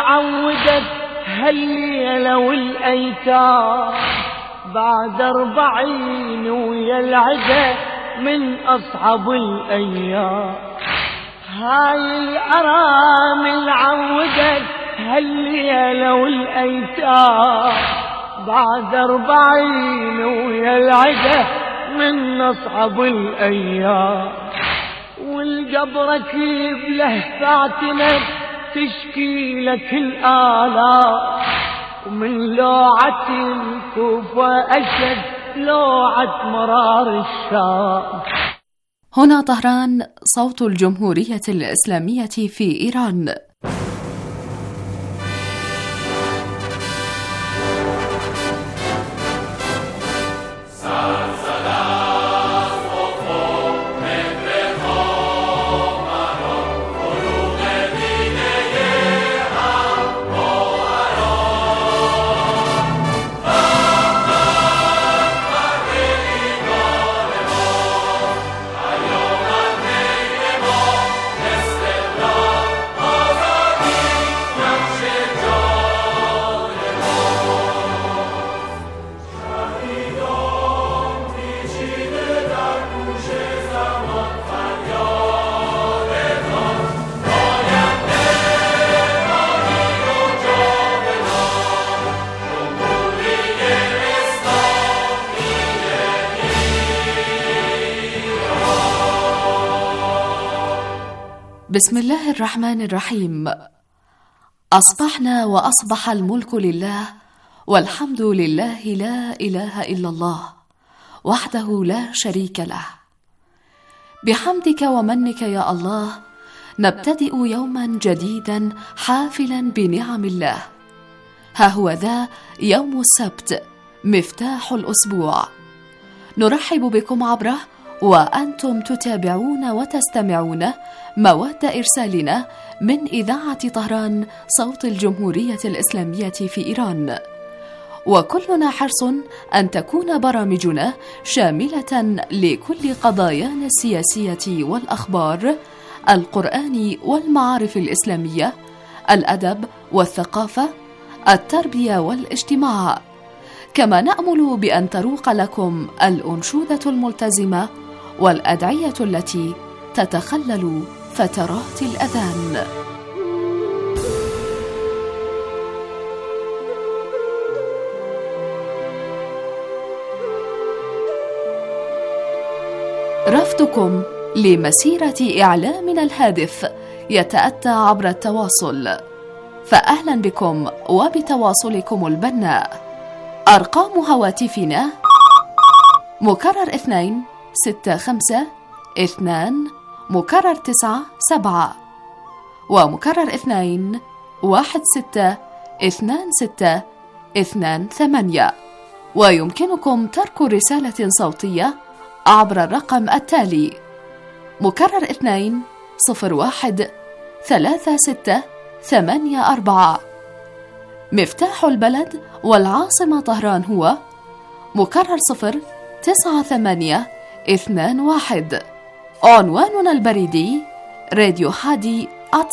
عودت هالليلة والأيتام بعد 40 ويا العدا من أصعب الأيام. هاي الأرامل عودت هالليلة والأيتام بعد 40 ويا العدا من أصعب الأيام. والقبر كيف لهفاتنا تشكي لك الآلام ومن لوعة الكوفة أشد لوعة مرار الشام. هنا طهران، صوت الجمهورية الإسلامية في إيران. بسم الله الرحمن الرحيم. أصبحنا وأصبح الملك لله والحمد لله، لا إله إلا الله وحده لا شريك له. بحمدك ومنك يا الله نبتدئ يوما جديدا حافلا بنعم الله. ها هو ذا يوم السبت مفتاح الأسبوع، نرحب بكم عبره وأنتم تتابعون وتستمعون مواد إرسالنا من إذاعة طهران صوت الجمهورية الإسلامية في إيران. وكلنا حرص أن تكون برامجنا شاملة لكل قضايانا السياسية والأخبار، القرآن والمعارف الإسلامية، الأدب والثقافة، التربية والاجتماع. كما نأمل بأن تروق لكم الأنشودة الملتزمة والأدعية التي تتخلل فترات الأذان. رفضكم لمسيرة إعلامنا الهادف يتأتى عبر التواصل، فأهلا بكم وبتواصلكم البناء. أرقام هواتفنا مكرر 2 6 5 2 مكرر 9 7 ومكرر 2 1 6 2 6 2 8. ويمكنكم ترك رسالة صوتية عبر الرقم التالي: مكرر 2 0 1 3 6 8 4. مفتاح البلد والعاصمة طهران هو مكرر 0 9 8 2 1. عنواننا البريدي راديو حادي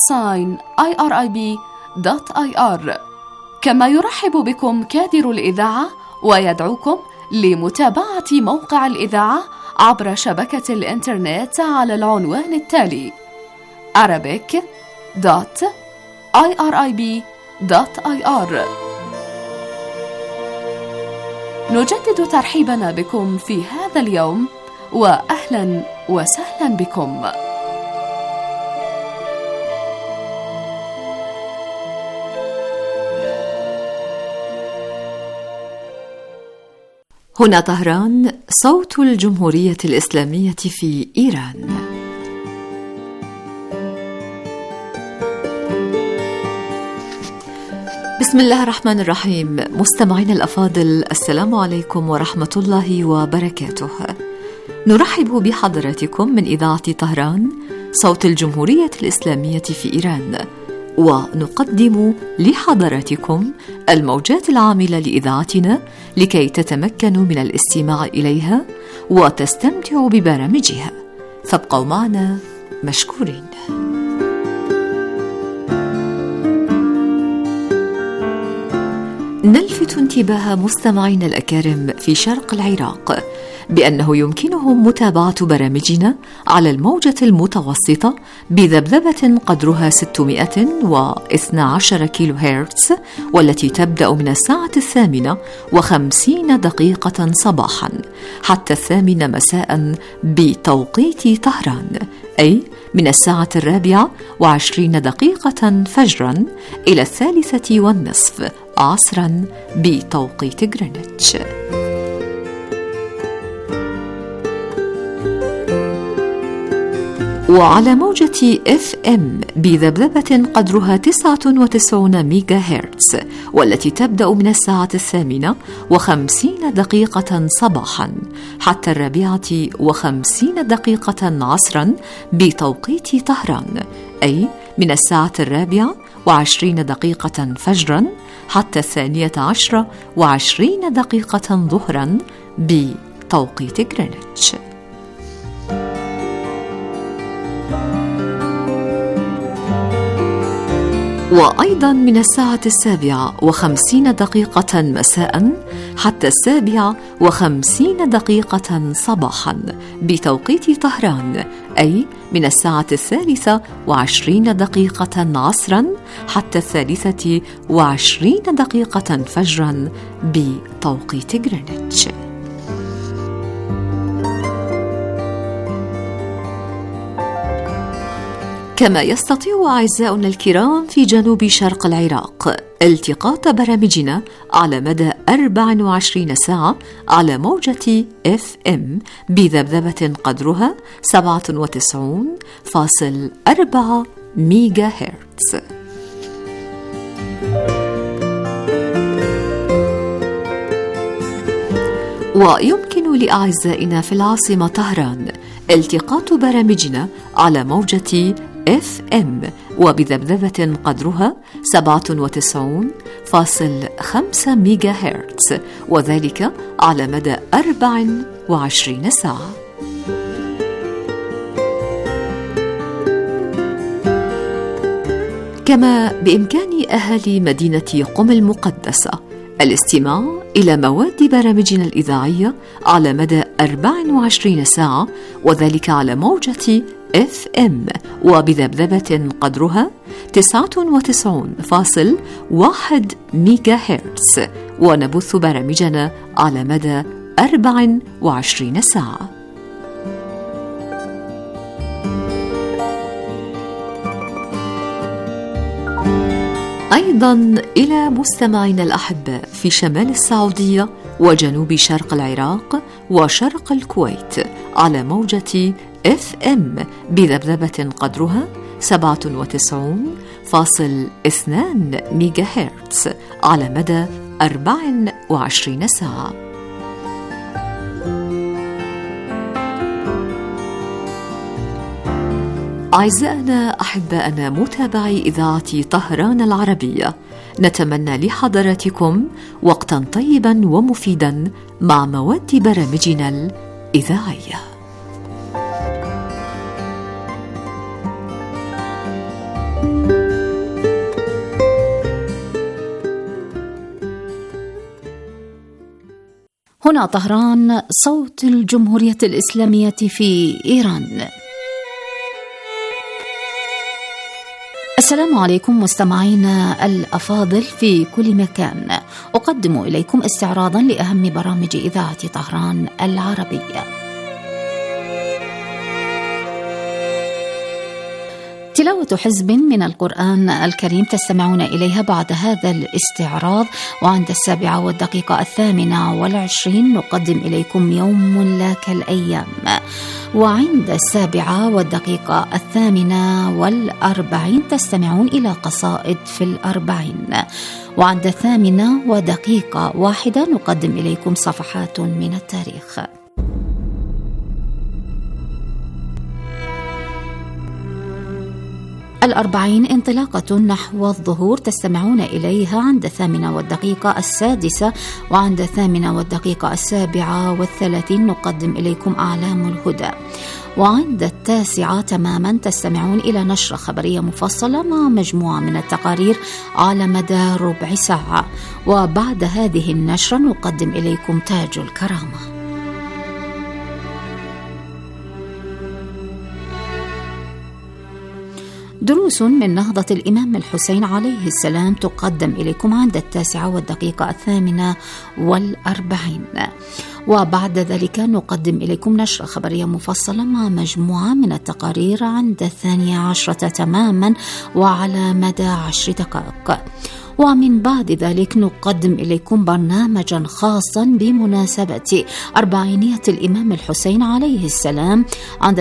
@irib.ir. كما يرحب بكم كادر الإذاعة ويدعوكم لمتابعة موقع الإذاعة عبر شبكة الإنترنت على العنوان التالي: arabic.irib.ir. نجدد ترحيبنا بكم في هذا اليوم، وأهلا وسهلا بكم. هنا طهران، صوت الجمهورية الإسلامية في إيران. بسم الله الرحمن الرحيم. مستمعينا الأفاضل، السلام عليكم ورحمة الله وبركاته. نرحب بحضراتكم من إذاعة طهران صوت الجمهورية الإسلامية في إيران، ونقدم لحضراتكم الموجات العاملة لإذاعتنا لكي تتمكنوا من الاستماع إليها وتستمتعوا ببرامجها. فابقوا معنا مشكورين. نلفت انتباه مستمعينا الأكارم في شرق العراق بأنه يمكنهم متابعة برامجنا على الموجة المتوسطة بذبذبة قدرها 612 كيلو هرتز، والتي تبدأ من الساعة 8:50 صباحا حتى 8 مساء بتوقيت طهران، أي من الساعة 4:20 فجرا إلى 3:30 عصرا بتوقيت غرينتش. وعلى موجة FM بذبذبة قدرها 99 ميجا هرتز، والتي تبدأ من الساعة 8:50 صباحا حتى 4:50 عصرا بتوقيت طهران، أي من الساعة 4:20 فجرا حتى 12:20 ظهرا بتوقيت غرينتش. وأيضا من الساعة 7:50 مساء حتى 7:50 صباحا بتوقيت طهران، أي من الساعة 3:20 عصرا حتى 3:20 فجرا بتوقيت غرينتش. كما يستطيع أعزاؤنا الكرام في جنوب شرق العراق التقاط برامجنا على مدى 24 ساعة على موجة FM بذبذبة قدرها 97.4 ميجا هرتز. ويمكن لأعزائنا في العاصمة طهران التقاط برامجنا على موجة FM وبذبذبة قدرها 97.5 ميجا هرتز، وذلك على مدى 24 ساعة. كما بإمكان أهالي مدينة قم المقدسة الاستماع إلى مواد برامجنا الإذاعية على مدى 24 ساعة، وذلك على موجة FM وبذبذبة قدرها 99.1 ميجا هرتز، ونبث برامجنا على مدى 24 ساعة. أيضا إلى مستمعينا الأحباء في شمال السعودية وجنوب شرق العراق وشرق الكويت على موجة FM بذبذبة قدرها 97.2 ميجا هرتز على مدى 24 ساعة. أعزائنا أحبائنا متابعي إذاعة طهران العربية، نتمنى لحضراتكم وقتا طيبا ومفيدا مع مواد برامجنا الإذاعية. هنا طهران، صوت الجمهورية الإسلامية في إيران. السلام عليكم مستمعينا الأفاضل في كل مكان، أقدم إليكم استعراضا لأهم برامج إذاعة طهران العربية. تلاوة حزب من القرآن الكريم تستمعون إليها بعد هذا الاستعراض، وعند 7:28 نقدم إليكم يوم لا كالأيام، وعند 7:48 تستمعون إلى قصائد في 40، وعند 8:01 نقدم إليكم صفحات من التاريخ. الأربعين انطلاقة نحو الظهور تستمعون إليها عند 8:06، وعند 8:37 نقدم إليكم أعلام الهدى، وعند 9 تماما تستمعون إلى نشرة خبرية مفصلة مع مجموعة من التقارير على مدى ربع ساعة. وبعد هذه النشرة نقدم إليكم تاج الكرامة. دروس من نهضة الإمام الحسين عليه السلام تقدم إليكم عند 9:48. وبعد ذلك نقدم إليكم نشرة خبرية مفصلة مع مجموعة من التقارير عند 12 تماما وعلى مدى 10 دقائق. ومن بعد ذلك نقدم إليكم برنامجا خاصا بمناسبة 400 الإمام الحسين عليه السلام عند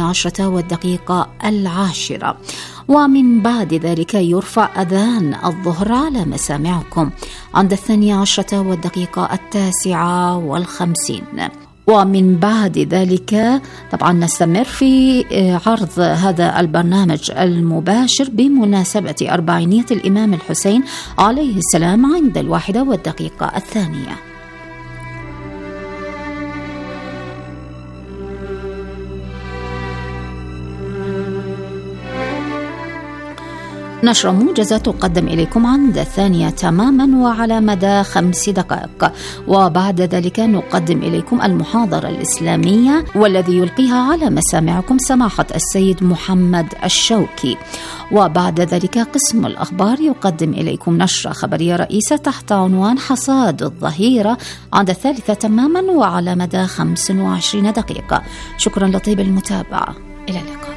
12:10. ومن بعد ذلك يرفع أذان الظهر على مسامعكم عند 12:09:50. ومن بعد ذلك طبعا نستمر في عرض هذا البرنامج المباشر بمناسبة 400 الإمام الحسين عليه السلام عند 1:02. نشرة موجزة تقدم إليكم عند 2 تماما وعلى مدى 5 دقائق. وبعد ذلك نقدم إليكم المحاضرة الإسلامية والذي يلقيها على مسامعكم سماحة السيد محمد الشوكي. وبعد ذلك قسم الأخبار يقدم إليكم نشرة خبرية رئيسة تحت عنوان حصاد الظهيرة عند 3 تماما وعلى مدى 25 دقيقة. شكرا لطيب المتابعة، إلى اللقاء.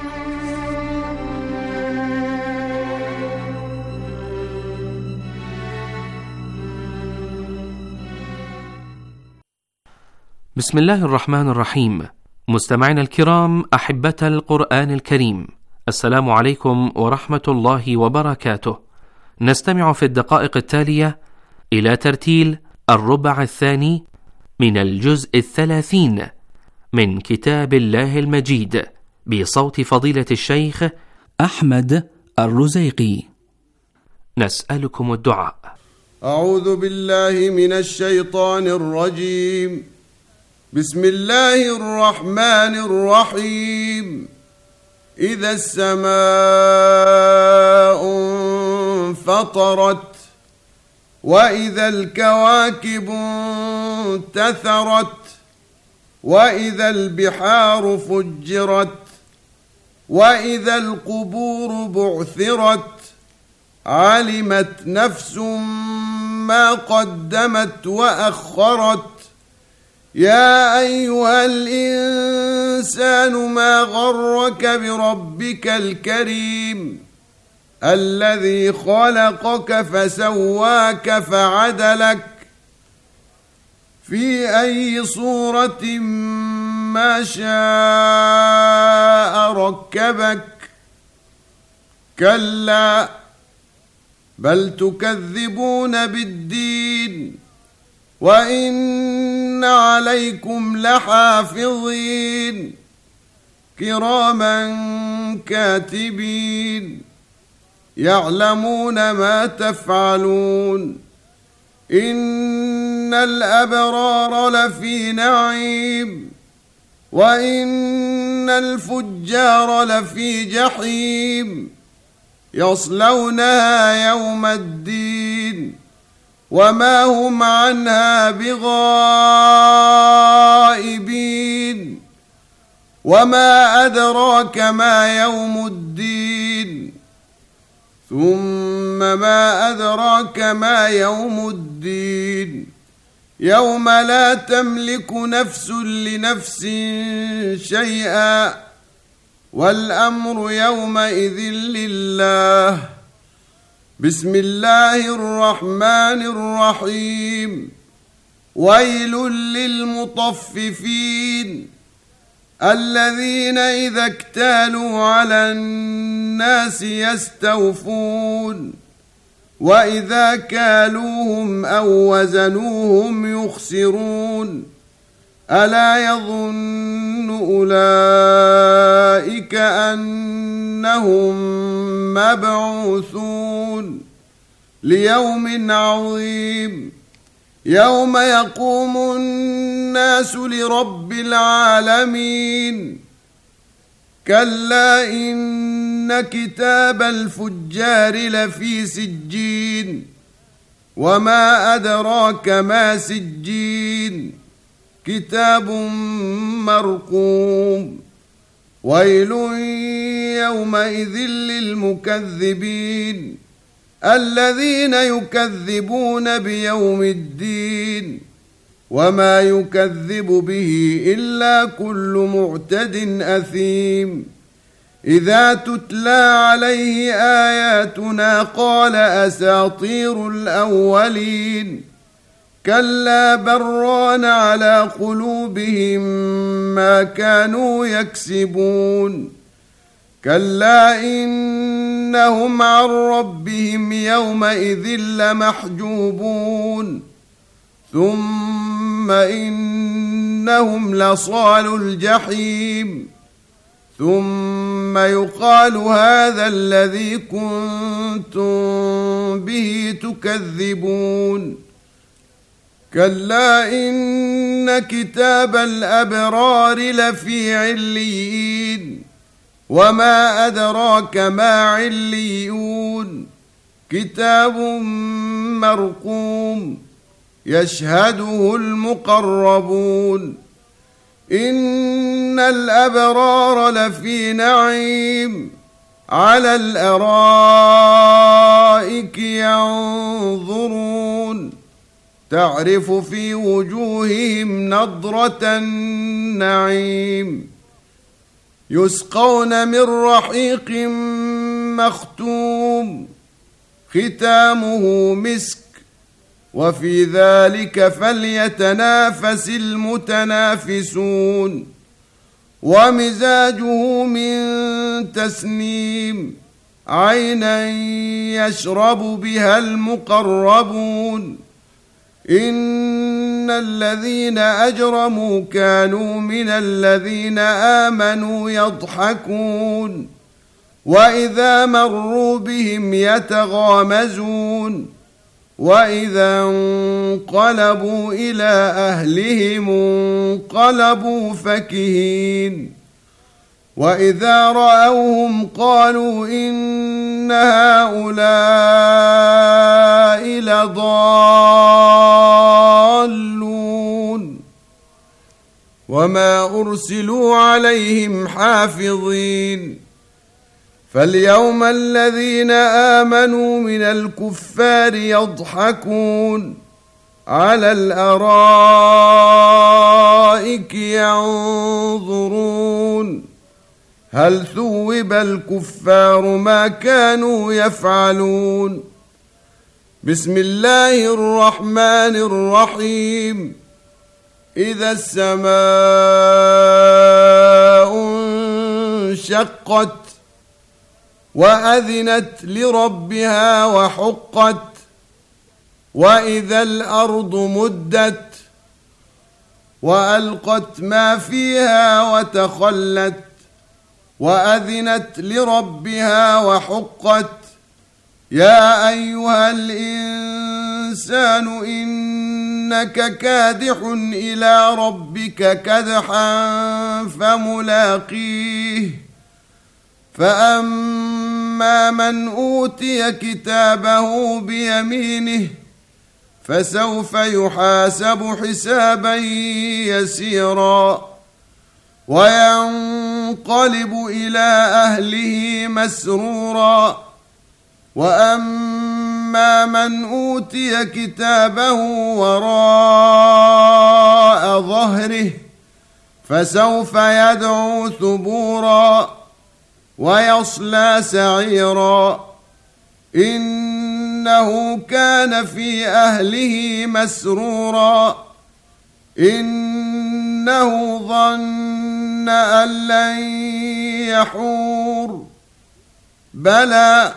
بسم الله الرحمن الرحيم. مستمعينا الكرام، أحبة القرآن الكريم، السلام عليكم ورحمة الله وبركاته. نستمع في الدقائق التالية إلى ترتيل الربع الثاني من الجزء 30 من كتاب الله المجيد بصوت فضيلة الشيخ أحمد الرزيقي. نسألكم الدعاء. أعوذ بالله من الشيطان الرجيم. بسم الله الرحمن الرحيم. إذا السماء انفطرت وإذا الكواكب انتثرت وإذا البحار فجرت وإذا القبور بعثرت علمت نفس ما قدمت وأخرت. يا أيها الإنسان ما غرك بربك الكريم الذي خلقك فسواك فعدلك في أي صورة ما شاء ركبك. كلا بل تكذبون بالدين وإن عليكم لحافظين كراما كاتبين يعلمون ما تفعلون. إن الأبرار لفي نعيم وإن الفجار لفي جحيم يصلونها يوم الدين وما هم عنها بغائبين. وما أدراك ما يوم الدين ثم ما أدراك ما يوم الدين يوم لا تملك نفس لنفس شيئا والأمر يومئذ لله. بسم الله الرحمن الرحيم. ويل للمطففين الذين إذا اكتالوا على الناس يستوفون وإذا كالوهم أو وزنوهم يخسرون. ألا يظن أولئك أنهم مبعوثون ليوم عظيم يوم يقوم الناس لرب العالمين. كلا إن كتاب الفجار لفي سجين وما أدراك ما سجين كتاب مرقوم ويل يومئذ للمكذبين الذين يكذبون بيوم الدين وما يكذب به إلا كل معتد أثيم إذا تتلى عليه آياتنا قال أساطير الأولين كلا بران على قلوبهم ما كانوا يكسبون كلا إنهم عن ربهم يومئذ لمحجوبون ثم إنهم لصالوا الجحيم ثم يقال هذا الذي كنتم به تكذبون كلا إن كتاب الأبرار لفي عليين وما أدراك ما عليون كتاب مرقوم يشهده المقربون إن الأبرار لفي نعيم على الأرائك ينظرون تعرف في وجوههم نضرة النعيم يسقون من رحيق مختوم ختامه مسك وفي ذلك فليتنافس المتنافسون ومزاجه من تسنيم عينا يشرب بها المقربون إن الذين أجرموا كانوا من الذين آمنوا يضحكون وإذا مروا بهم يتغامزون وإذا انقلبوا إلى أهلهم انقلبوا فكهين وإذا رأوهم قالوا إن هؤلاء لضالون وما أرسلوا عليهم حافظين فاليوم الذين آمنوا من الكفار يضحكون على الأرائك ينظرون هل ثوب الكفار ما كانوا يفعلون بسم الله الرحمن الرحيم إذا السماء انشقت وأذنت لربها وحقت وإذا الأرض مدت وألقت ما فيها وتخلت وأذنت لربها وحقت يا أيها الإنسان إنك كادح إلى ربك كدحا فملاقيه فأما من أوتي كتابه بيمينه فسوف يحاسب حسابا يسيرا وينقلب إلى أهله مسرورا وأما من أوتي كتابه وراء ظهره فسوف يدعو ثبورا ويصلى سعيرا إنه كان في أهله مسرورا إنه ظن أن لن يحور بلى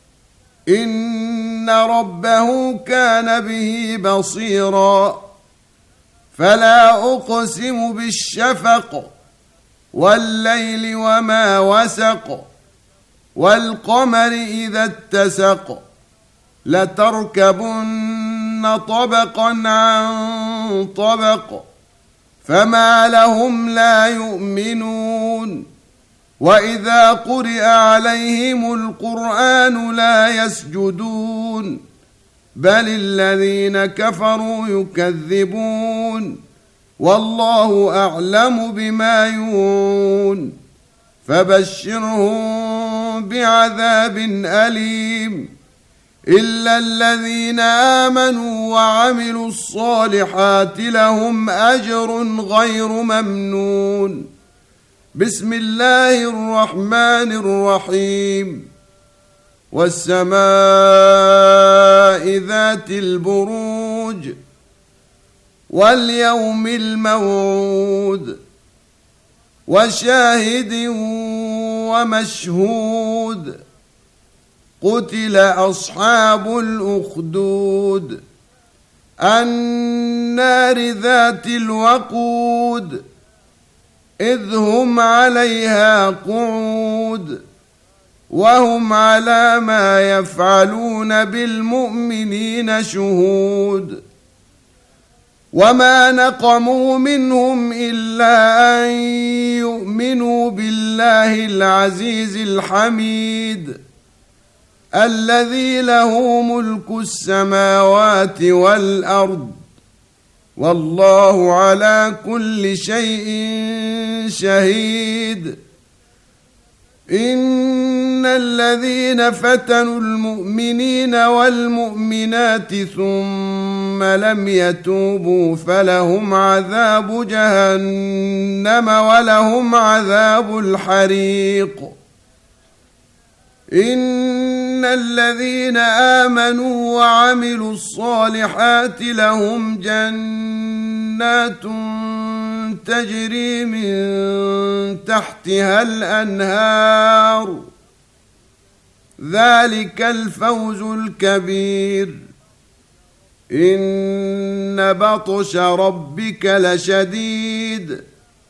إن ربه كان به بصيرا فلا أقسم بالشفق والليل وما وسق والقمر إذا اتسق لتركبن طبقا عن طبق فما لهم لا يؤمنون وإذا قرئ عليهم القرآن لا يسجدون بل الذين كفروا يكذبون والله أعلم بما يوعون فبشرهم بعذاب أليم إلا الذين آمنوا وعملوا الصالحات لهم أجر غير ممنون. بسم الله الرحمن الرحيم. والسماء ذات البروج واليوم الموعود وشاهد ومشهود قتل أصحاب الأخدود النار ذات الوقود إذ هم عليها قعود وهم على ما يفعلون بالمؤمنين شهود وما نقموا منهم إلا أن يؤمنوا بالله العزيز الحميد الذي له ملك السماوات والأرض والله على كل شيء شهيد. إن الذين فتنوا المؤمنين والمؤمنات ثم لم يتوبوا فلهم عذاب جهنم ولهم عذاب الحريق. إن الذين آمنوا وعملوا الصالحات لهم جنات تجري من تحتها الأنهار ذلك الفوز الكبير. إن بطش ربك لشديد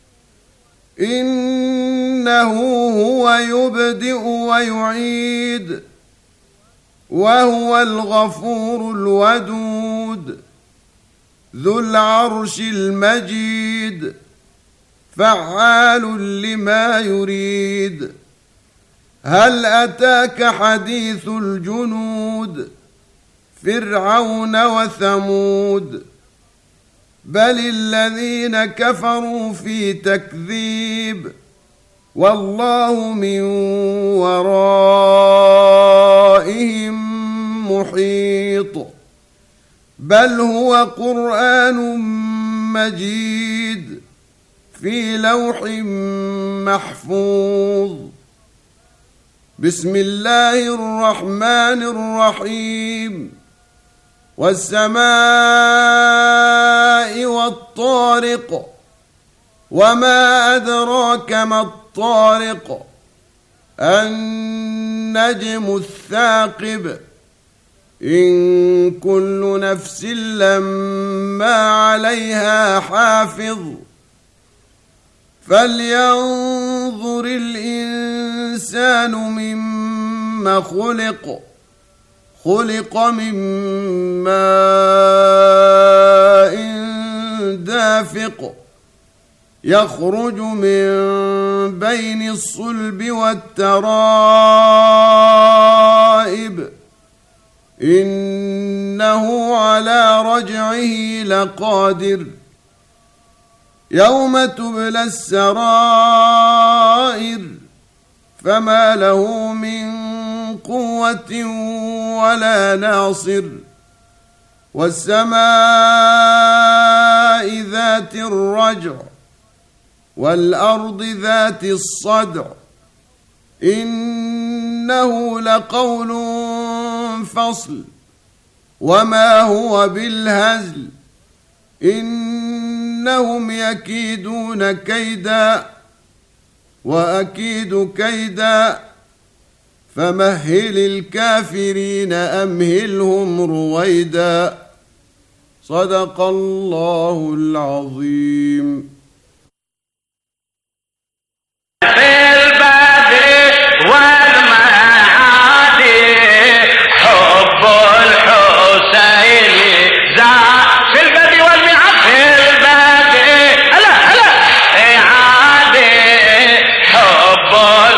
إنه هو يبدئ ويعيد وهو الغفور الودود ذو العرش المجيد فعال لما يريد. هل أتاك حديث الجنود فرعون وثمود بل الذين كفروا في تكذيب والله من ورائهم محيط. بل هو قرآن مجيد في لوح محفوظ. بسم الله الرحمن الرحيم. والسماء والطارق وما أدراك ما الطارق النجم الثاقب إن كل نفس لما عليها حافظ فلينظر الإنسان مما خلق من ماء دافق يخرج من بين الصلب والترائب إنه على رجعه لقادر. يوم تبلى السرائر فما له من قوة ولا ناصر. والسماء ذات الرجع والأرض ذات الصدع إنه لقول فصل وما هو بالهزل إنهم يكيدون كيدا وأكيد كيدا فمهل الكافرين أمهلهم رويدا. صدق الله العظيم. boy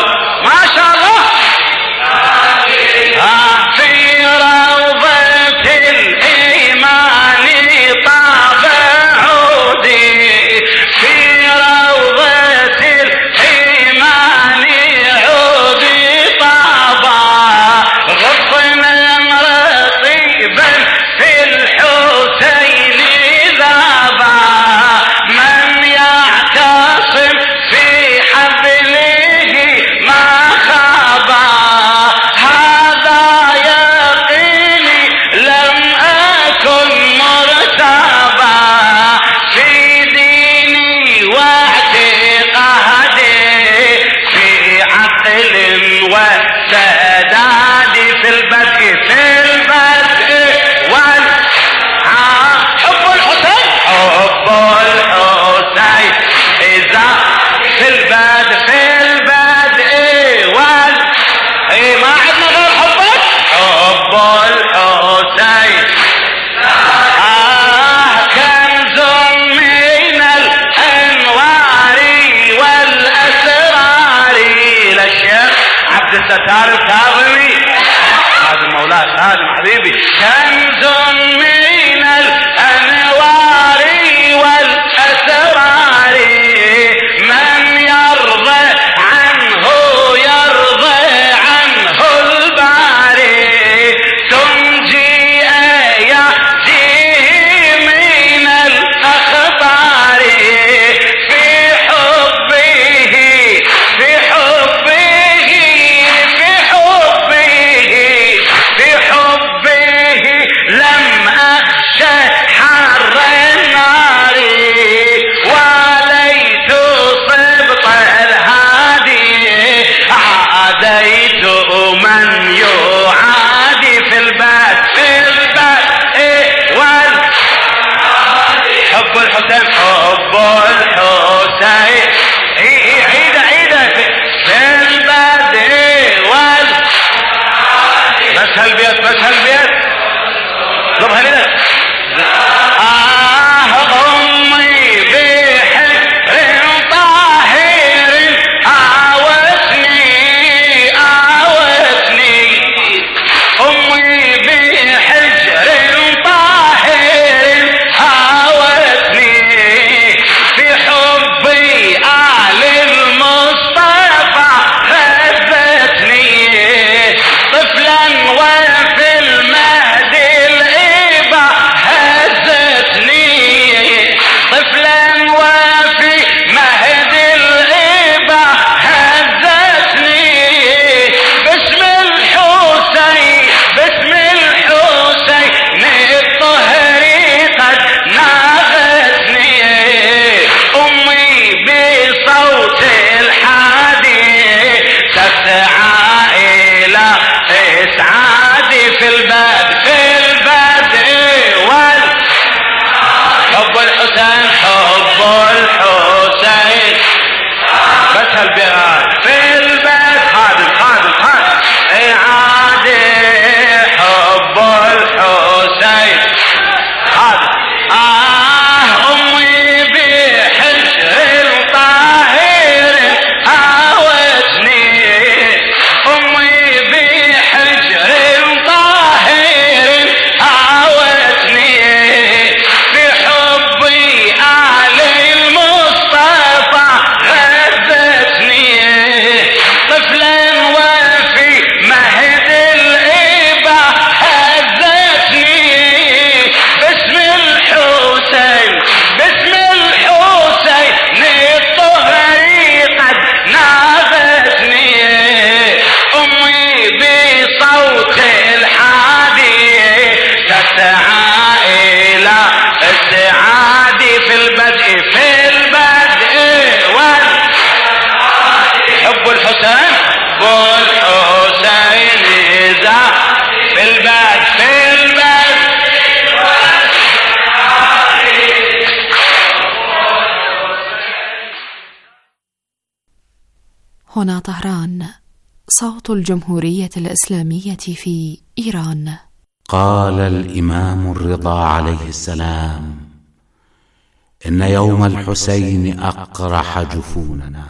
هنا طهران، صوت الجمهورية الإسلامية في إيران. قال الإمام الرضا عليه السلام: إن يوم الحسين أقرح جفوننا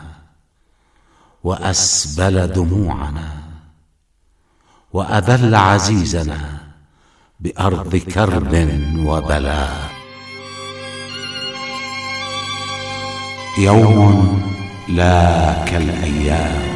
وأسبل دموعنا وأذل عزيزنا بأرض كرب وبلاء. يوم لا كالأيام.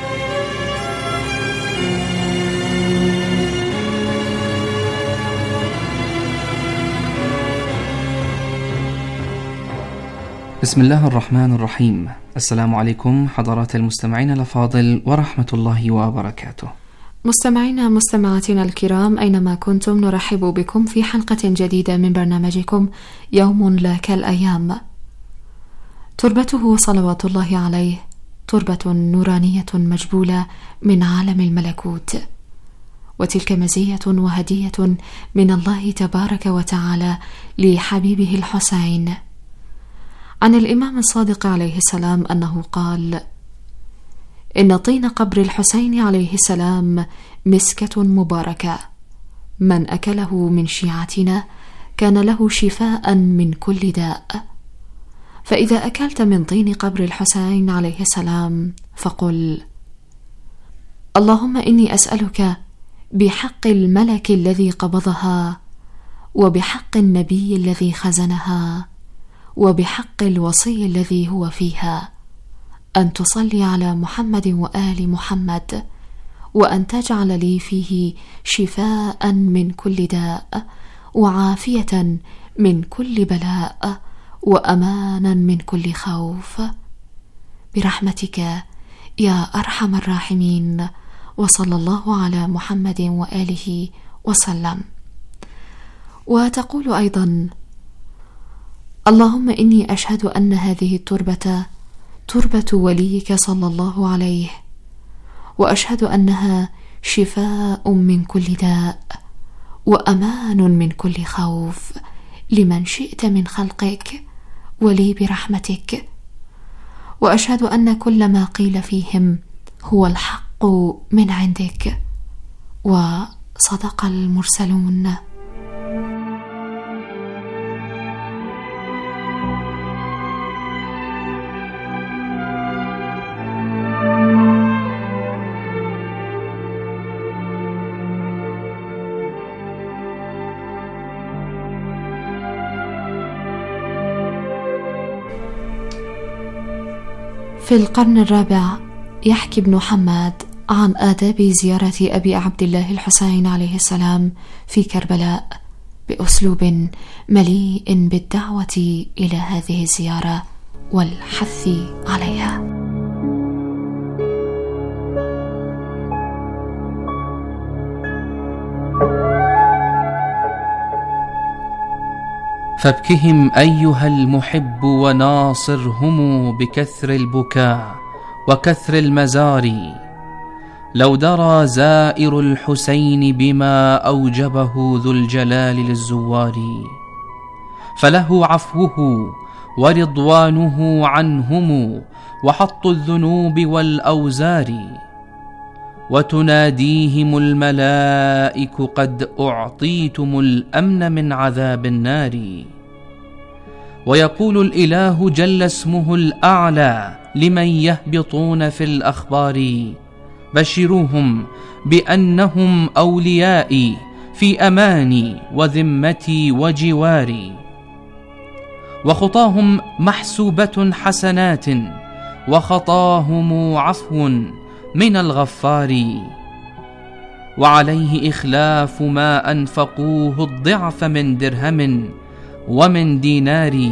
بسم الله الرحمن الرحيم. السلام عليكم حضرات المستمعين الأفاضل ورحمة الله وبركاته. مستمعينا مستمعاتنا الكرام، أينما كنتم نرحب بكم في حلقة جديدة من برنامجكم يوم لا كالأيام. تربته صلوات الله عليه تربة نورانية مجبولة من عالم الملكوت، وتلك مزية وهدية من الله تبارك وتعالى لحبيبه الحسين. عن الإمام الصادق عليه السلام أنه قال: إن طين قبر الحسين عليه السلام مسكة مباركة، من أكله من شيعتنا كان له شفاء من كل داء. فإذا أكلت من طين قبر الحسين عليه السلام فقل: اللهم إني أسألك بحق الملك الذي قبضها، وبحق النبي الذي خزنها، وبحق الوصي الذي هو فيها، أن تصلي على محمد وآل محمد، وأن تجعل لي فيه شفاء من كل داء، وعافية من كل بلاء، وأمانا من كل خوف، برحمتك يا أرحم الراحمين. وصلى الله على محمد وآله وسلم. وتقول أيضا: اللهم إني أشهد أن هذه التربة تربة وليك صلى الله عليه، وأشهد أنها شفاء من كل داء، وأمان من كل خوف، لمن شئت من خلقك، ولي برحمتك. وأشهد أن كل ما قيل فيهم هو الحق من عندك، وصدق المرسلون. في القرن الرابع يحكي ابن حماد عن آداب زيارة أبي عبد الله الحسين عليه السلام في كربلاء بأسلوب مليء بالدعوة إلى هذه الزيارة والحث عليها. فابكهم أيها المحب وناصرهم بكثر البكاء وكثر المزار، لو درى زائر الحسين بما أوجبه ذو الجلال للزوار، فله عفوه ورضوانه عنهم وحط الذنوب والأوزار، وتناديهم الملائك قد أعطيتم الأمن من عذاب النار، ويقول الإله جل اسمه الأعلى لمن يهبطون في الأخبار: بشروهم بأنهم أوليائي في أماني وذمتي وجواري، وخطاهم محسوبة حسنات، وخطاهم عفو من الغفار، وعليه إخلاف ما أنفقوه الضعف من درهم ومن دينار،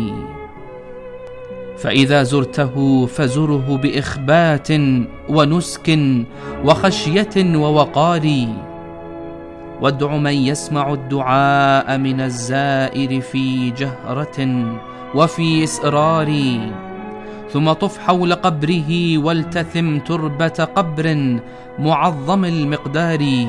فإذا زرته فزره بإخبات ونسك وخشية ووقار، وادع من يسمع الدعاء من الزائر في جهرة وفي إسرار، ثم طف حول قبره والتثم تربة قبر معظم المقدار،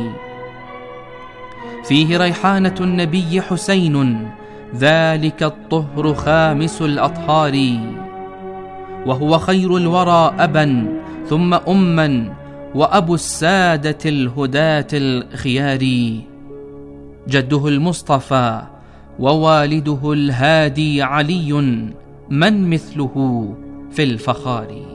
فيه ريحانة النبي حسين، ذلك الطهر خامس الأطهار، وهو خير الورى أبا ثم أما وأبو السادة الهداة الخيار، جده المصطفى ووالده الهادي علي، من مثله في الفخار.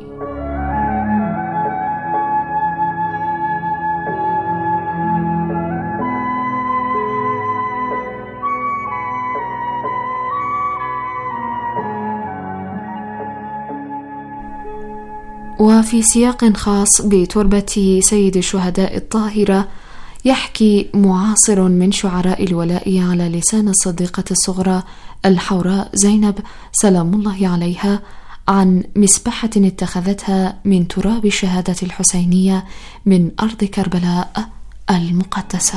وفي سياق خاص بتربة سيد الشهداء الطاهرة، يحكي معاصر من شعراء الولاء على لسان الصديقة الصغرى الحوراء زينب سلام الله عليها عن مسبحة اتخذتها من تراب الشهادة الحسينية من أرض كربلاء المقدسة.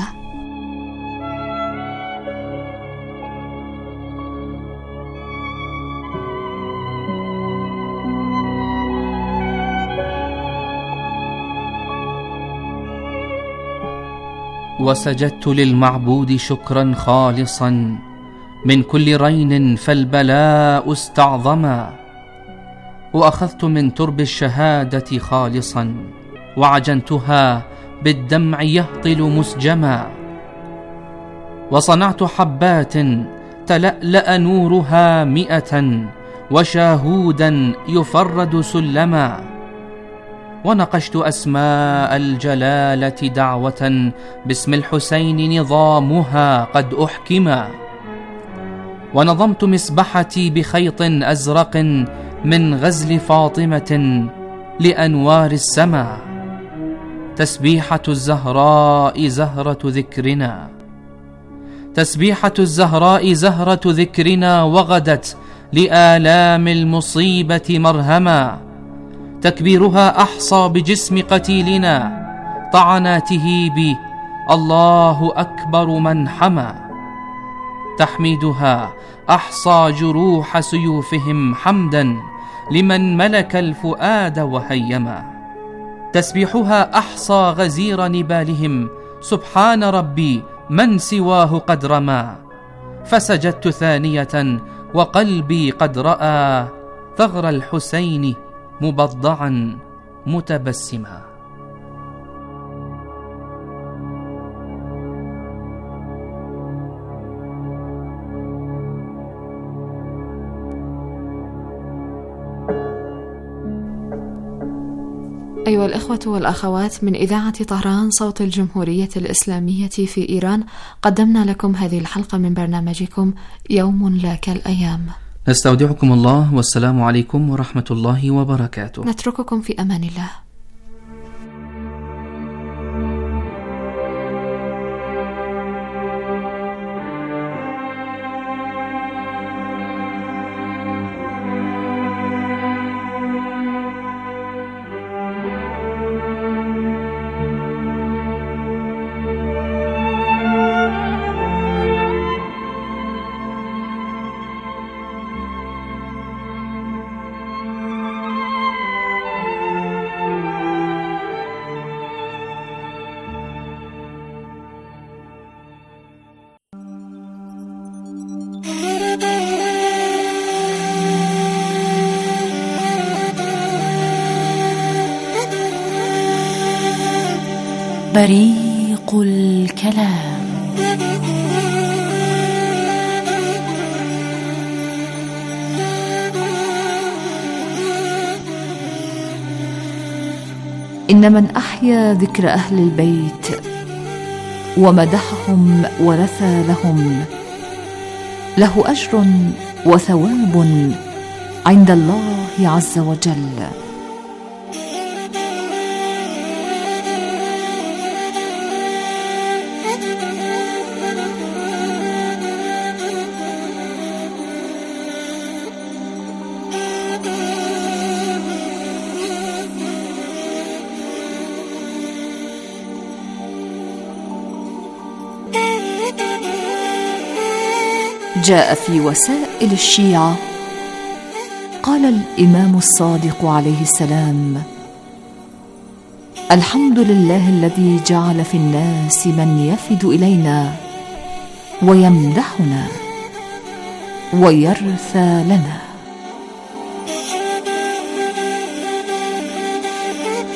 وسجدت للمعبود شكرا خالصا من كل رين، فالبلاء استعظما، وأخذت من ترب الشهادة خالصا، وعجنتها بالدمع يهطل مسجما، وصنعت حبات تلألأ نورها 100، وشاهودا يفرد سلما، ونقشت أسماء الجلالة دعوة باسم الحسين نظامها قد أحكما، ونظمت مسبحتي بخيط أزرق من غزل فاطمة لأنوار السما، تسبيحة الزهراء زهرة ذكرنا، تسبيحة الزهراء زهرة ذكرنا، وغدت لآلام المصيبة مرهما، تكبيرها أحصى بجسم قتيلنا، طعناته بي الله أكبر من حمى، تحميدها أحصى جروح سيوفهم حمدا لمن ملك الفؤاد وهيما، تسبيحها أحصى غزير نبالهم سبحان ربي من سواه قد رمى، فسجدت ثانية وقلبي قد رأى ثغر الحسين مبضعا متبسما. أيها الإخوة والأخوات، من إذاعة طهران صوت الجمهورية الإسلامية في إيران، قدمنا لكم هذه الحلقة من برنامجكم يوم لا كالأيام. نستودعكم الله، والسلام عليكم ورحمة الله وبركاته. نترككم في أمان الله. بريق الكلام. إن من أحيا ذكر أهل البيت ومدحهم ورثى لهم له أجر وثواب عند الله عز وجل. جاء في وسائل الشيعة قال الإمام الصادق عليه السلام: الحمد لله الذي جعل في الناس من يفد إلينا ويمدحنا ويرثى لنا.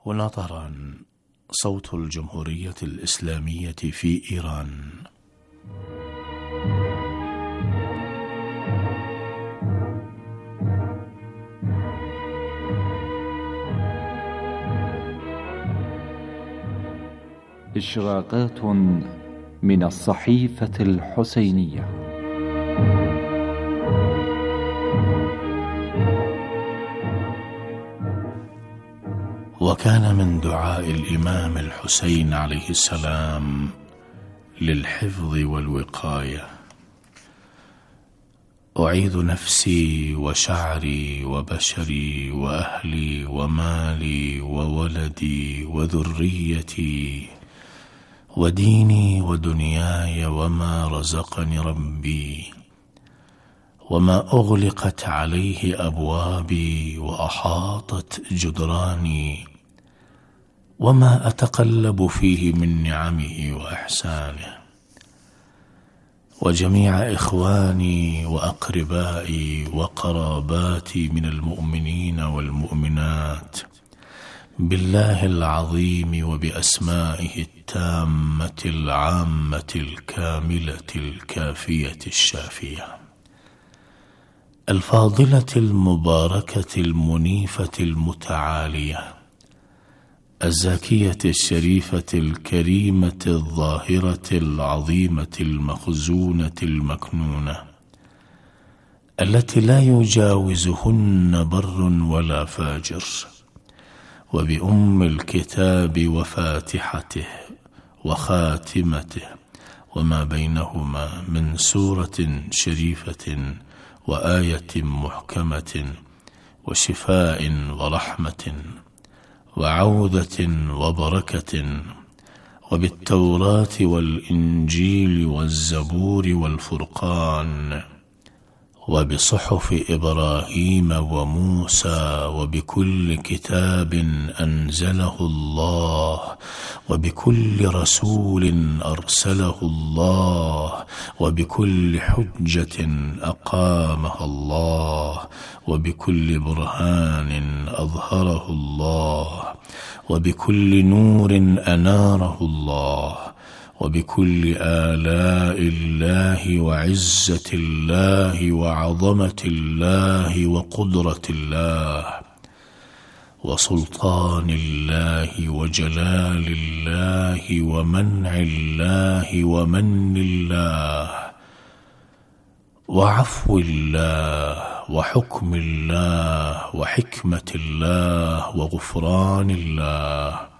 ونظرا. صوت الجمهورية الإسلامية في إيران. إشراقات من الصحيفة الحسينية. وكان من دعاء الإمام الحسين عليه السلام للحفظ والوقاية: أعيذ نفسي وشعري وبشري وأهلي ومالي وولدي وذريتي وديني ودنياي وما رزقني ربي، وما أغلقت عليه أبوابي وأحاطت جدراني، وما أتقلب فيه من نعمه وإحسانه، وجميع إخواني وأقربائي وقراباتي من المؤمنين والمؤمنات بالله العظيم وبأسمائه التامة العامة الكاملة الكافية الشافية الفاضلة المباركة المنيفة المتعالية الزاكية الشريفة الكريمة الظاهرة العظيمة المخزونة المكنونة التي لا يجاوزهن بر ولا فاجر، وبأم الكتاب وفاتحته وخاتمته وما بينهما من سورة شريفة وآية محكمة وشفاء ورحمة وعودة وبركة، وبالتوراة والإنجيل والزبور والفرقان، وبصحف إبراهيم وموسى، وبكل كتاب أنزله الله، وبكل رسول أرسله الله، وبكل حجة أقامها الله، وبكل برهان أظهره الله، وبكل نور أناره الله، وبكل آلاء الله وعزة الله وعظمة الله وقدرة الله وسلطان الله وجلال الله ومنع الله ومن الله وعفو الله وحكم الله وحكمة الله وغفران الله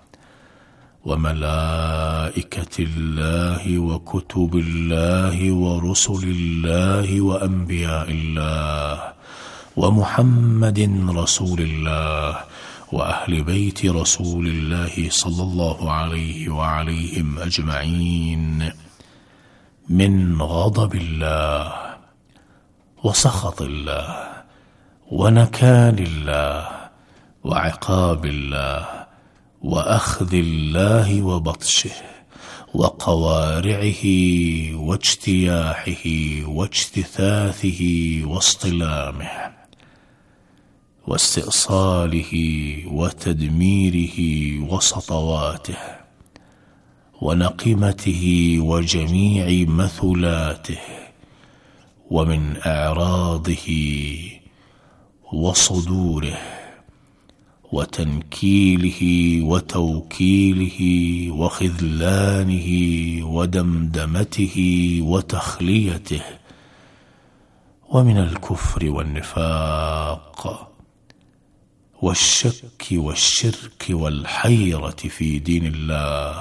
وملائكة الله وكتب الله ورسل الله وأنبياء الله ومحمد رسول الله وأهل بيت رسول الله صلى الله عليه وعليهم أجمعين من غضب الله وسخط الله ونكال الله وعقاب الله وأخذ الله وبطشه وقوارعه واجتياحه واجتثاثه واصطلامه واستئصاله وتدميره وسطواته ونقمته وجميع مثلاته ومن أعراضه وصدوره وتنكيله وتوكيله وخذلانه ودمدمته وتخليته ومن الكفر والنفاق والشك والشرك والحيرة في دين الله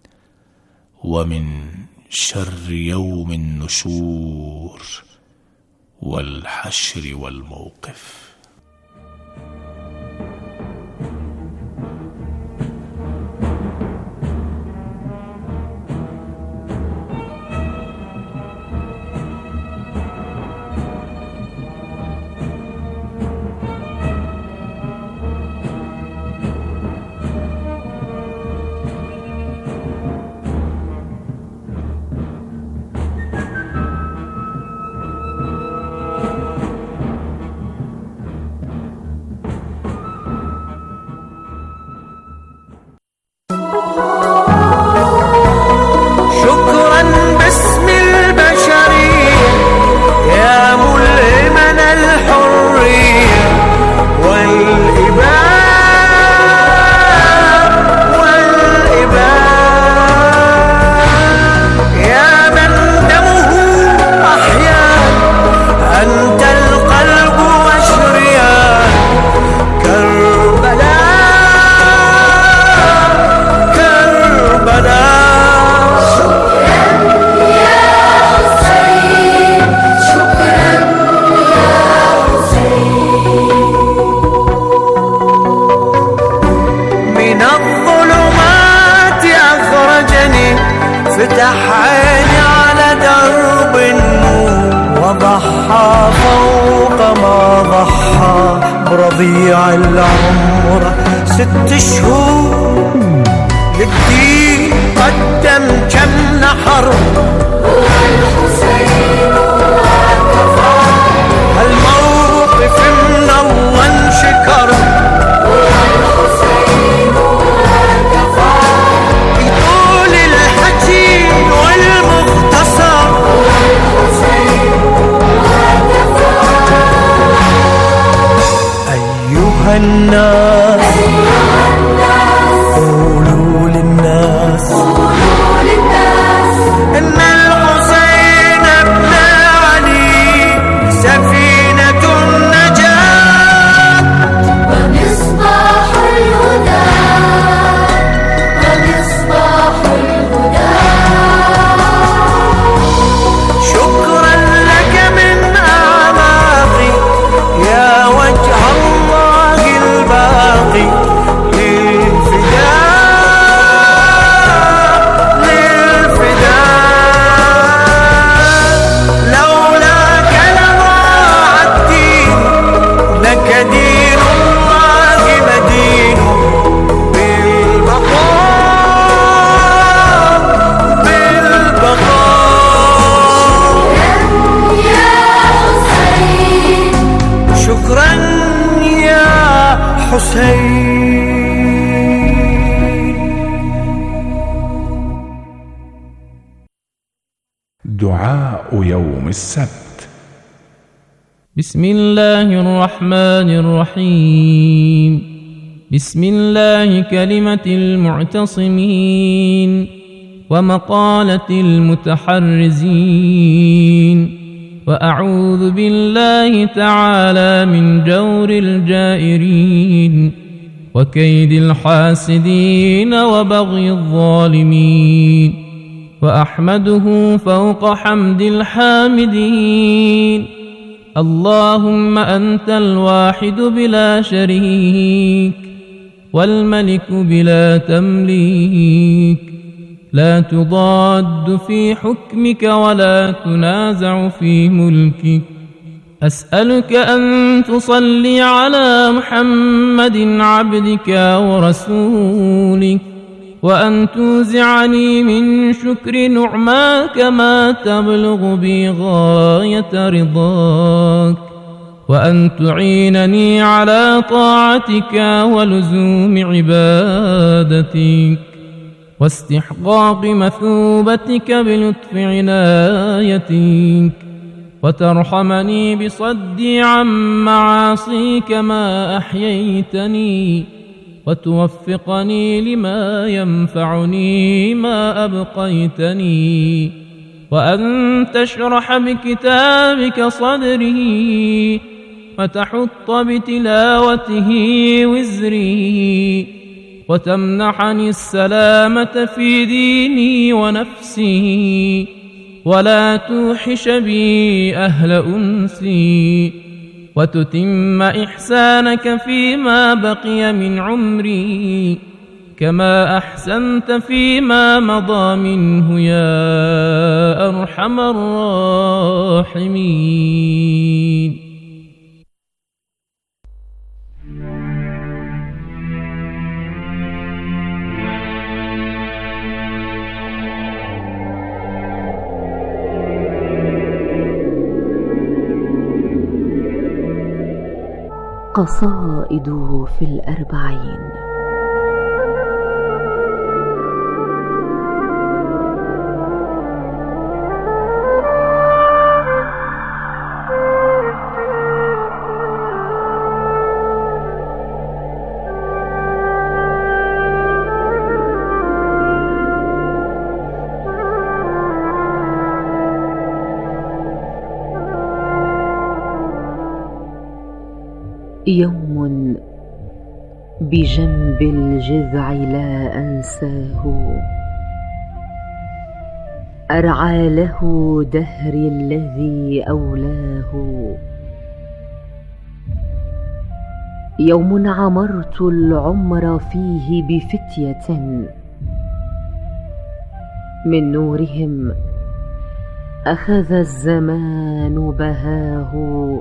ومن شر يوم النشور والحشر والموقف. فتح عيني على درب النور وضحى فوق ما ضحى برضيع العمر 6 شهور للدين قدم كم نحر هو الحسين وكفى هالموقف من الله انشكر هو الحسين وكفى يطول الحكي والمختصر هو الحسين وكفى أيها الناس قولوا للناس إن الحسين ابن علي سفينة النجاة ومصباح الهدى شكرا لك من أعماقي يا وجه الله الباقي دعاء يوم السبت. بسم الله الرحمن الرحيم. بسم الله كلمة المعتصمين ومقالة المتحرزين، وأعوذ بالله تعالى من جور الجائرين وكيد الحاسدين وبغي الظالمين، وأحمده فوق حمد الحامدين. اللهم أنت الواحد بلا شريك والملك بلا تمليك، لا تضاد في حكمك ولا تنازع في ملكك. أسألك أن تصلي على محمد عبدك ورسولك، وأن توزعني من شكر نعماك ما تبلغ بي غاية رضاك، وأن تعينني على طاعتك ولزوم عبادتك واستحقاق مثوبتك بلطف عنايتك، وترحمني بصدي عن معاصيك ما أحييتني، وتوفقني لما ينفعني ما أبقيتني، وأن تشرح بكتابك صدري وتحط بتلاوته وزري، وتمنحني السلامة في ديني ونفسي، ولا توحش بي أهل أنسي، وتتم إحسانك فيما بقي من عمري كما أحسنت فيما مضى منه يا أرحم الراحمين. قصائد في الأربعين. يوم بجنب الجذع لا أنساه، أرعى له دهري الذي أولاه. يوم عمرت العمر فيه بفتية من نورهم أخذ الزمان بهاه،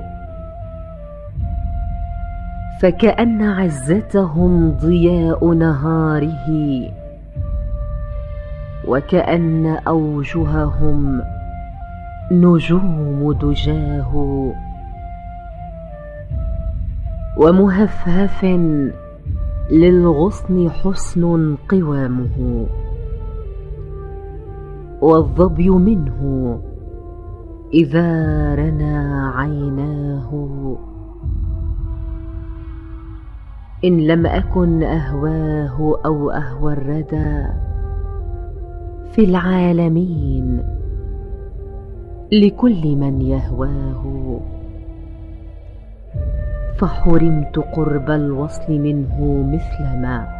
فكأن عزتهم ضياء نهاره، وكأن أوجههم نجوم دجاه، ومهفهف للغصن حسن قوامه، والظبي منه إذا رنى عيناه. إن لم أكن أهواه أو أهوى الردى في العالمين، لكل من يهواه، فحرمت قرب الوصل منه مثلما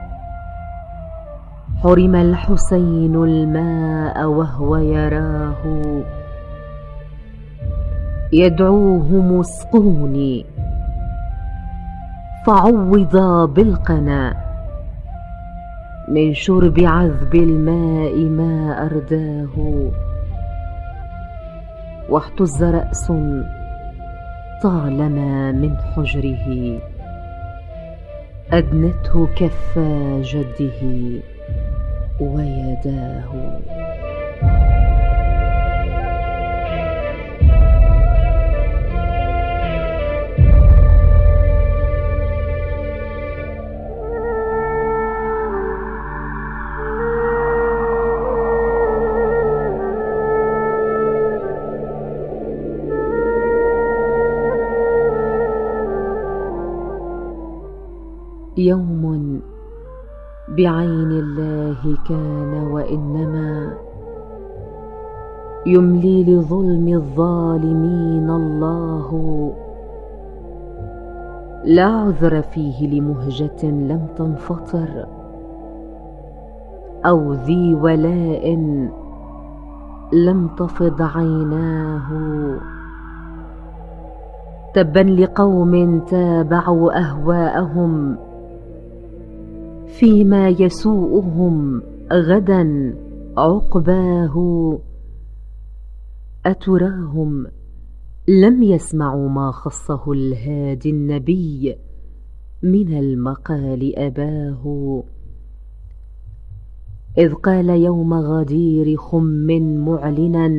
حرم الحسين الماء وهو يراه، يدعوه مسقوني فعوضا بالقنا، من شرب عذب الماء ما أرداه، واحتز رأس طالما من حجره، أدنته كفا جده ويداه. يوم بعين الله كان، وإنما يملي لظلم الظالمين الله، لا عذر فيه لمهجة لم تنفطر، أو ذي ولاء لم تفض عيناه. تبا لقوم تابعوا أهواءهم فيما يسوءهم غدا عقباه، أتراهم لم يسمعوا ما خصه الهادي النبي من المقال أباه، إذ قال يوم غدير خم معلنا: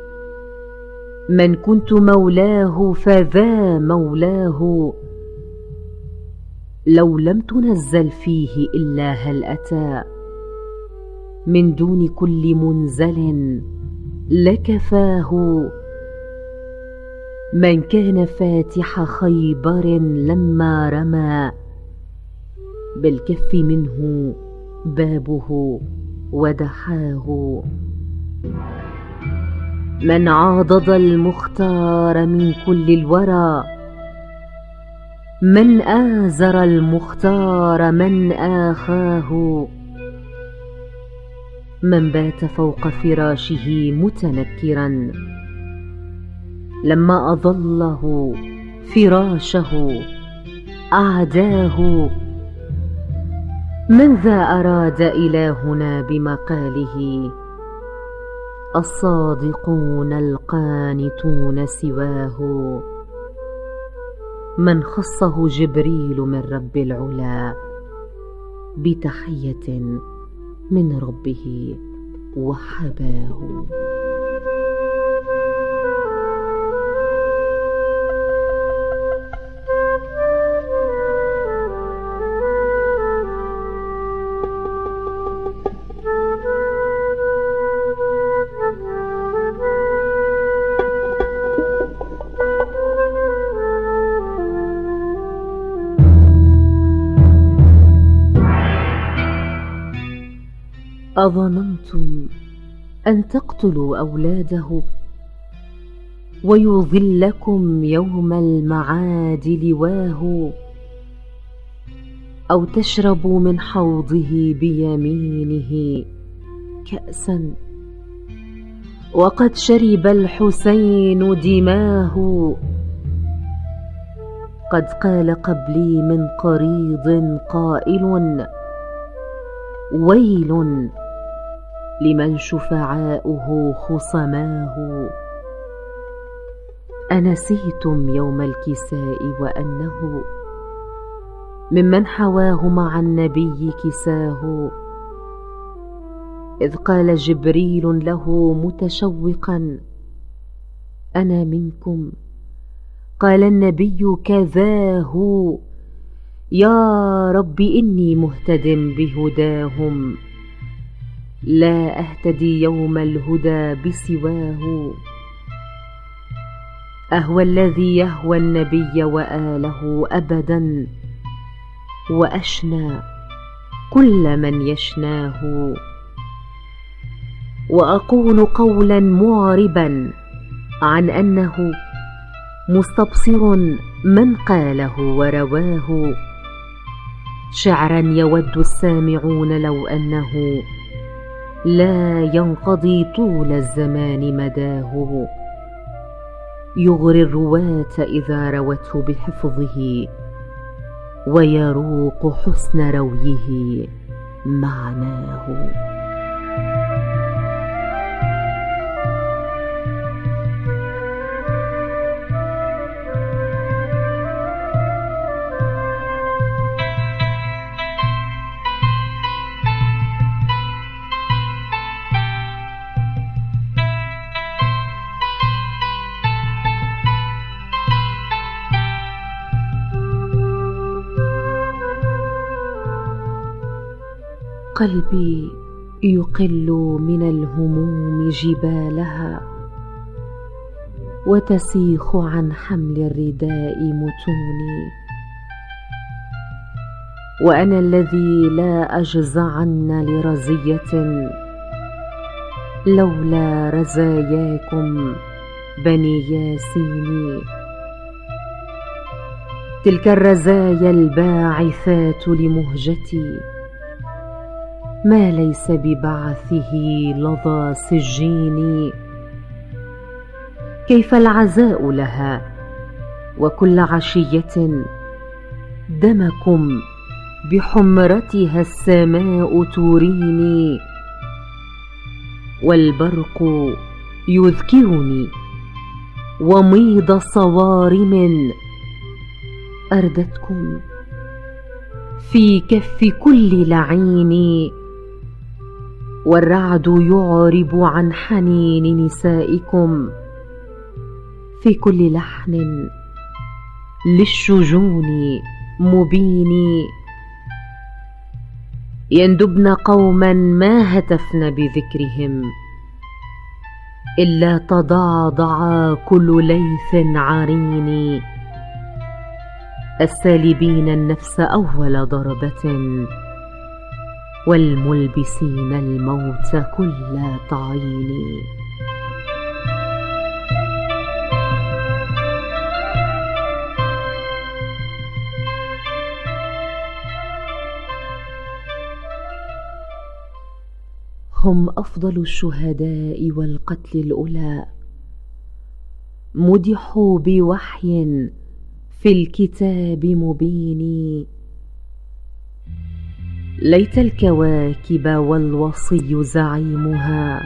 من كنت مولاه فذا مولاه، لو لم تنزل فيه إلا هل أتى من دون كل منزل لكفاه. من كان فاتح خيبر لما رمى بالكف منه بابه ودحاه، من عاضد المختار من كل الورى، من آزر المختار من آخاه، من بات فوق فراشه متنكرا لما أظله فراشه أعداه، من ذا أراد إلهنا بمقاله الصادقون القانتون سواه، من خصه جبريل من رب العلا بتحية من ربه وحباه. أظننتم أن تقتلوا أولاده ويظلكم يوم المعاد لواه، أو تشربوا من حوضه بيمينه كأسا وقد شرب الحسين دماه. قد قال قبلي من قريض قائل: ويل لمن شفعاؤه خصماه. أنسيتم يوم الكساء وأنه ممن حواه مع النبي كساه، إذ قال جبريل له متشوقا: أنا منكم. قال النبي: كذاه، يا رب إني مهتد بهداهم، لا أهتدي يوم الهدى بسواه. أهوى الذي يهوى النبي وآله أبدا، وأشنى كل من يشناه. وأقول قولا معربا عن أنه مستبصر من قاله ورواه، شعرا يود السامعون لو أنه لا ينقضي طول الزمان مداه. يغري الرواة إذا روته بحفظه، ويروق حسن رويه معناه. قلبي يقل من الهموم جبالها، وتسيخ عن حمل الرداء متوني. وأنا الذي لا أجزعن لرزية لولا رزاياكم بني ياسين. تلك الرزايا الباعثات لمهجتي، ما ليس ببعثه لظى سجين. كيف العزاء لها وكل عشية دمكم بحمرتها السماء توريني. والبرق يذكرني وميض صوارم أردتكم في كف كل لعين. والرعد يعرب عن حنين نسائكم في كل لحن للشجون مبين. يندبن قوما ما هتفن بذكرهم، إلا تضعضع كل ليث عرين. السالبين النفس أول ضربة، والملبسين الموت كل طعين. هم أفضل الشهداء والقتل الأولى، مدحوا بوحي في الكتاب مبين. ليت الكواكب والوصي زعيمها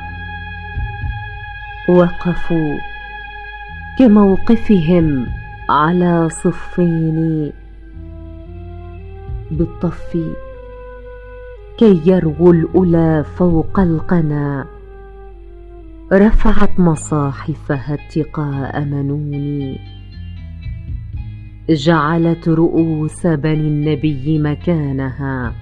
وقفوا كموقفهم على صفين بالطف، كي يرغوا الأولى فوق القنا. رفعت مصاحفها اتقاء منون، جعلت رؤوس بني النبي مكانها.